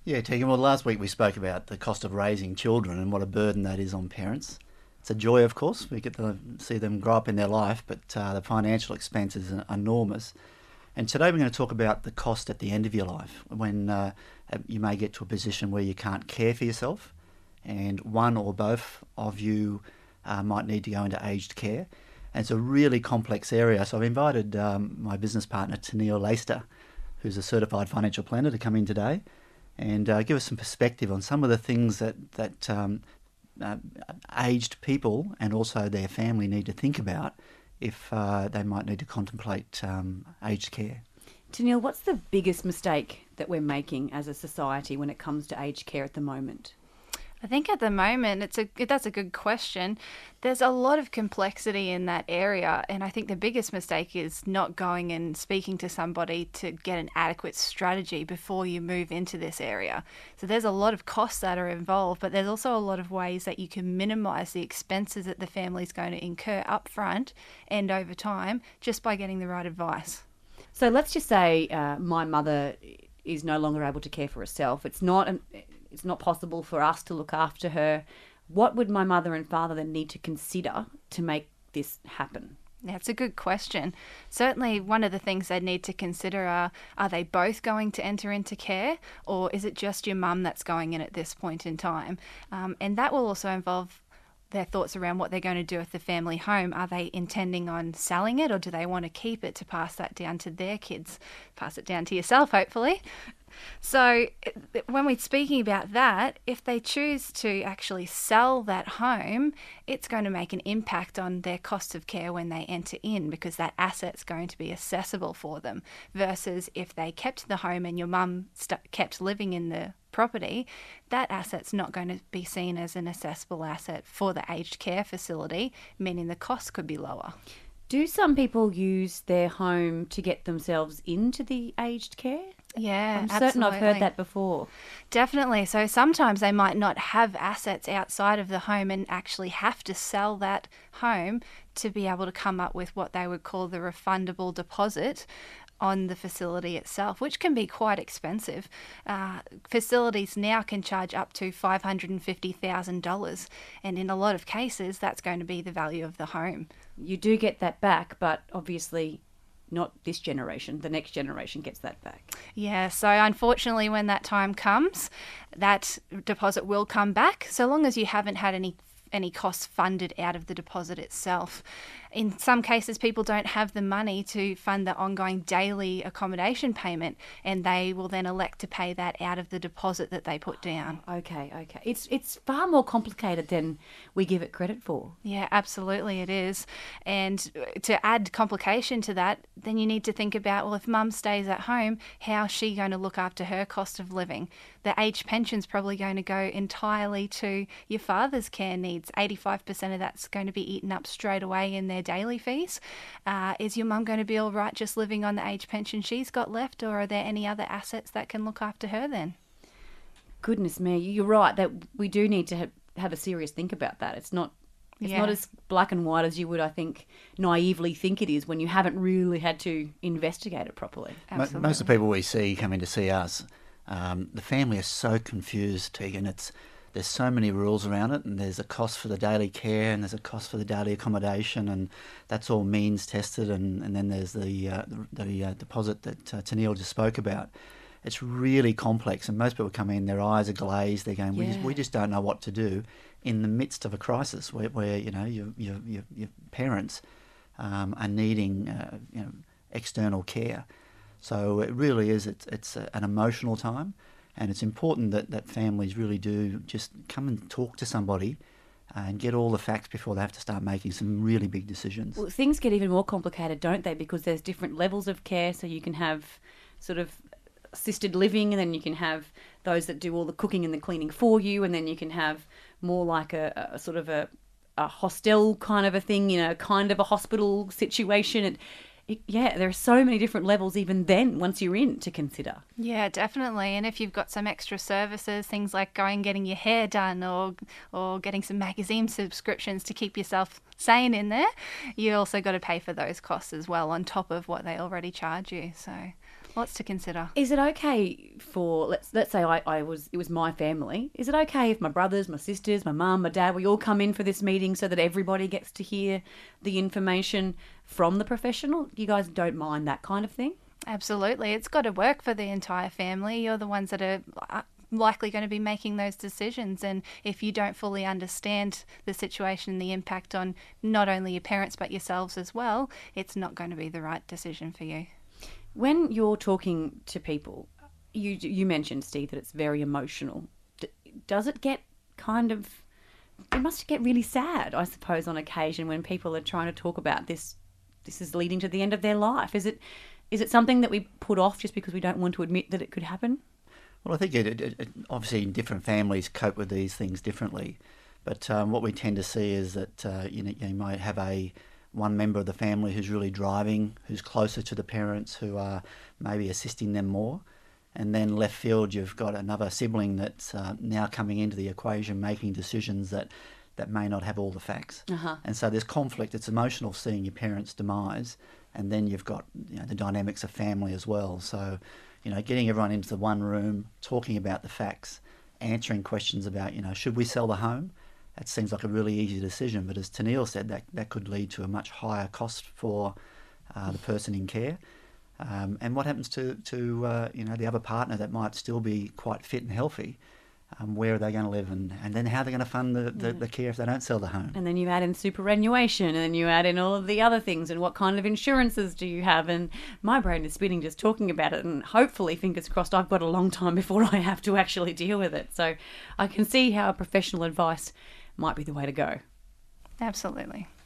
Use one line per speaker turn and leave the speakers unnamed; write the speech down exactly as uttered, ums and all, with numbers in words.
Yeah, Tegan, well, last week we spoke about the cost of raising children and what a burden that is on parents. It's a joy, of course. We get to see them grow up in their life, but uh, the financial expense is enormous. And today we're going to talk about the cost at the end of your life, when uh, you may get to a position where you can't care for yourself, and one or both of you uh, might need to go into aged care. And it's a really complex area. So I've invited um, my business partner, Tennille Laister, who's a certified financial planner, to come in today and uh, give us some perspective on some of the things that, that um, uh, aged people and also their family need to think about if uh, they might need to contemplate um, aged care.
Tennille, what's the biggest mistake that we're making as a society when it comes to aged care at the moment?
I think at the moment, it's a that's a good question. There's a lot of complexity in that area, and I think the biggest mistake is not going and speaking to somebody to get an adequate strategy before you move into this area. So there's a lot of costs that are involved, but there's also a lot of ways that you can minimise the expenses that the family's going to incur up front and over time just by getting the right advice.
So let's just say uh, my mother is no longer able to care for herself. It's not an... It's not possible for us to look after her. What would my mother and father then need to consider to make this happen?
That's a good question. Certainly one of the things they need to consider are, are they both going to enter into care, or is it just your mum that's going in at this point in time? Um, and that will also involve their thoughts around what they're going to do with the family home. Are they intending on selling it, or do they want to keep it to pass that down to their kids? Pass it down to yourself, hopefully. So when we're speaking about that, if they choose to actually sell that home, it's going to make an impact on their cost of care when they enter in, because that asset's going to be accessible for them, versus if they kept the home and your mum st- kept living in the property, that asset's not going to be seen as an accessible asset for the aged care facility, meaning the cost could be lower.
Do some people use their home to get themselves into the aged care?
Yeah,
I'm certain
absolutely.
I've heard that before.
Definitely. So sometimes they might not have assets outside of the home and actually have to sell that home to be able to come up with what they would call the refundable deposit on the facility itself, which can be quite expensive. Uh, facilities now can charge up to five hundred fifty thousand dollars, and in a lot of cases that's going to be the value of the home.
You do get that back, but obviously not this generation. The next generation gets that back.
Yeah, so unfortunately when that time comes, that deposit will come back, so long as you haven't had any any costs funded out of the deposit itself. In some cases, people don't have the money to fund the ongoing daily accommodation payment, and they will then elect to pay that out of the deposit that they put down.
Oh, okay, okay. It's it's far more complicated than we give it credit for.
Yeah, absolutely it is. And to add complication to that, then you need to think about, well, if mum stays at home, how's she going to look after her cost of living? The aged pension's probably going to go entirely to your father's care needs. eighty-five percent of that's going to be eaten up straight away in their daily fees. Uh, is your mum going to be all right just living on the age pension she's got left, or are there any other assets that can look after her then?
Goodness me, you're right that we do need to have, have a serious think about that. It's not it's
Yeah.
not as black and white as you would, I think, naively think it is when you haven't really had to investigate it properly.
Mo-
Absolutely.
Most of the people we see coming to see us, um, the family is so confused, Tegan. It's There's so many rules around it, and there's a cost for the daily care, and there's a cost for the daily accommodation, and that's all means tested, and, and then there's the uh, the, the uh, deposit that uh, Tennille just spoke about. It's really complex, and most people come in, their eyes are glazed, they're going, we,
Yeah.
just, we just don't know what to do in the midst of a crisis where, where you know, your, your, your, your parents um, are needing uh, you know, external care. So it really is, it's, it's a, an emotional time. And it's important that, that families really do just come and talk to somebody and get all the facts before they have to start making some really big decisions.
Well, things get even more complicated, don't they? Because there's different levels of care. So you can have sort of assisted living, and then you can have those that do all the cooking and the cleaning for you, and then you can have more like a, a sort of a, a hostel kind of a thing, you know, kind of a hospital situation. It, It, yeah, there are so many different levels even then once you're in to consider.
Yeah, definitely. And if you've got some extra services, things like going getting your hair done or or getting some magazine subscriptions to keep yourself sane in there, you also got to pay for those costs as well on top of what they already charge you. So Lots to consider.
Is it okay for, let's let's say I, I was, it was my family. Is it okay if my brothers, my sisters, my mum, my dad, we all come in for this meeting so that everybody gets to hear the information from the professional? You guys don't mind that kind of thing?
Absolutely. It's got to work for the entire family. You're the ones that are likely going to be making those decisions. And if you don't fully understand the situation and the impact on not only your parents but yourselves as well, it's not going to be the right decision for you.
When you're talking to people, you you mentioned, Steve, that it's very emotional. D- does it get kind of... It must get really sad, I suppose, on occasion when people are trying to talk about this. This is leading to the end of their life. Is it is it something that we put off just because we don't want to admit that it could happen?
Well, I think it, it, it, obviously different families cope with these things differently. But um, what we tend to see is that uh, you know, you might have a one member of the family who's really driving, who's closer to the parents, who are maybe assisting them more. And then left field, you've got another sibling that's uh, now coming into the equation, making decisions that, that may not have all the facts.
Uh-huh.
And so there's conflict. It's emotional seeing your parents' demise. And then you've got, you know, the dynamics of family as well. So, you know, getting everyone into the one room, talking about the facts, answering questions about, you know, should we sell the home? That seems like a really easy decision, but as Tennealle said, that, that could lead to a much higher cost for uh, the person in care. Um, and what happens to, to uh, you know, the other partner that might still be quite fit and healthy? Um, where are they going to live? And, and then how are they going to fund the, the, the care if they don't sell the home?
And then you add in superannuation, and then you add in all of the other things, and what kind of insurances do you have? And my brain is spinning just talking about it, and hopefully, fingers crossed, I've got a long time before I have to actually deal with it. So I can see how professional advice might be the way to go.
Absolutely.